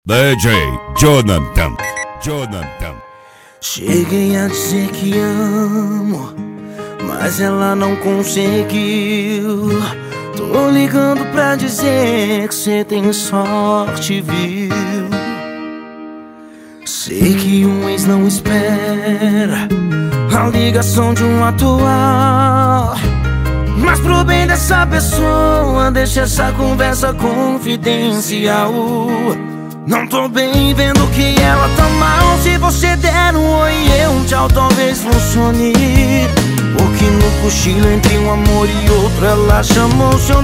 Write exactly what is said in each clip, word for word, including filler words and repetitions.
D J Jonathan, Jonathan. Cheguei a dizer que amo, mas ela não conseguiu. Tô ligando pra dizer que cê tem sorte, viu? Sei que um ex não espera a ligação de um atual, mas pro bem dessa pessoa, deixa essa conversa confidencial. Não tô bem vendo que ela tá mal. Se você der um oi e um tchau, talvez funcione. Porque no cochilo entre um amor e outro, ela chamou seu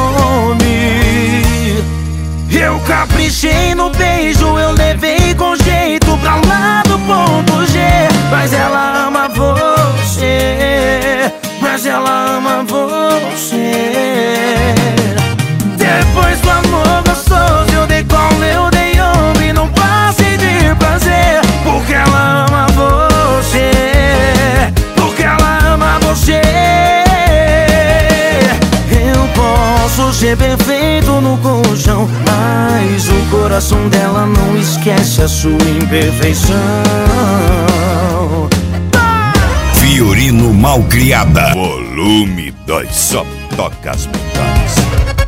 nome. Eu caprichei no beijo, eu levei com jeito pra lá do ponto G. Mas ela ama você, mas ela ama você. Depois do amor gostoso, eu dei colo, eu dei ombro e não passei de prazer. Porque ela ama você, porque ela ama você. Eu posso ser perfeito no colchão, mas o coração dela não esquece a sua imperfeição. Fiorino Malcriada, volume dois, só toca as melhores.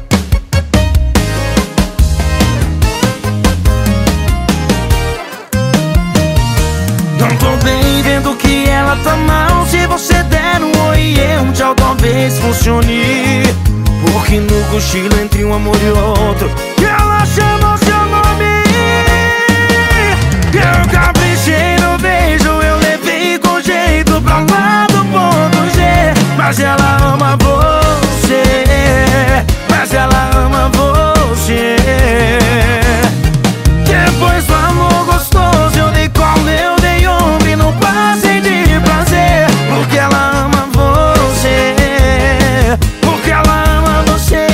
Não tô bem vendo que ela tá mal. Se você der um oi e um tchau, talvez funcione. Porque no cochilo entre um amor e outro, ela chamou seu nome. Eu caprichei no beijo, eu levei com jeito pra lá do ponto G. Mas ela ama você, mas ela ama você. Depois do amor gostoso, eu dei colo, eu dei ombro e não passei de prazer. Porque ela ama você, porque ela ama você.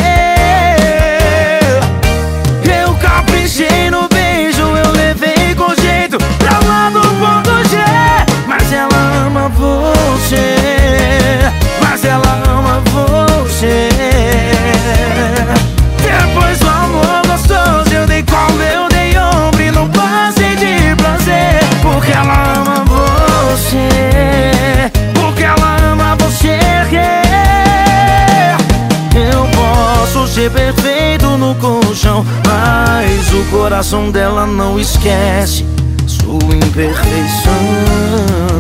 Eu caprichei no beijo, eu levei com jeito pra lá do ponto G. Mas ela ama você, mas ela ama você. Depois do amor gostoso, eu dei colo, eu dei ombro e não passei de prazer. Porque ela ama você, porque ela ama você. Eu posso ser perfeito no colchão, mas o coração dela não esquece sua imperfeição.